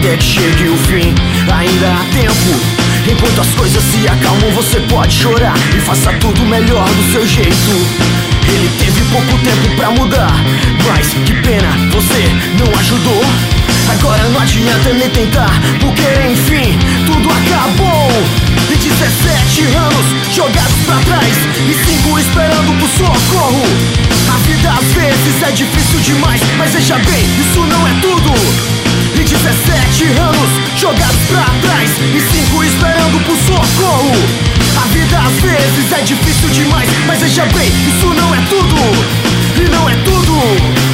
até que chegue o fim. Ainda há tempo, enquanto as coisas se acalmam, você pode chorar e faça tudo melhor do seu jeito. Ele teve pouco tempo pra mudar, mas que pena, você não ajudou. Agora não adianta nem tentar, porque enfim, tudo acabou. E 17 anos jogados pra trás, e 5 esperando por socorro. A vida às vezes é difícil demais, mas veja bem, isso não é tudo. E 17 anos jogados pra trás, e 5 esperando por socorro. A vida às vezes é difícil demais, mas veja bem, isso não é tudo. E não é tudo.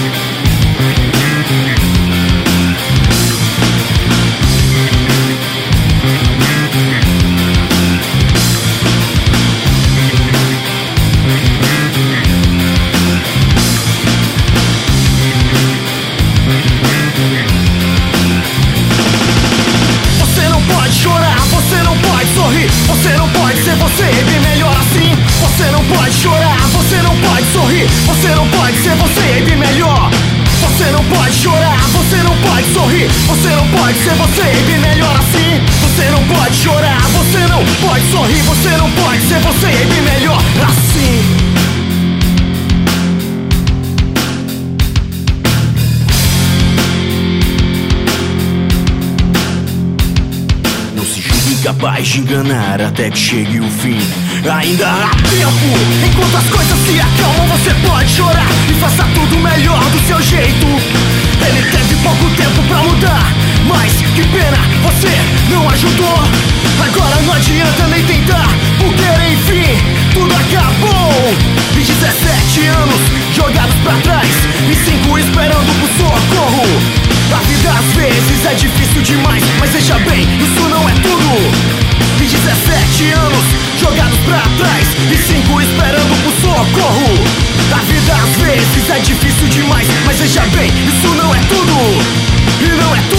Você não pode ser você, é bem melhor assim. Você não pode chorar, você não pode sorrir. Você não pode ser você, é bem melhor. Você não pode chorar, você não pode sorrir. Você não pode ser você, é bem melhor assim. Você não pode chorar, você não pode sorrir. Você não pode ser você, é bem melhor assim. Capaz de enganar até que chegue o fim. Ainda há tempo, enquanto as coisas se acalmam, você pode chorar e faça tudo melhor do seu jeito. Ele teve pouco tempo pra mudar, mas que pena, você não ajudou. Agora não adianta nem tentar, porque enfim, tudo acabou. E 17 anos jogados pra trás, e 5 esperando por socorro. A vida às vezes é difícil demais, mas veja bem, isso não é tudo. E 17 anos jogados pra trás, e 5 esperando por socorro. A vida às vezes é difícil demais, mas veja bem, isso não é tudo. E não é tudo.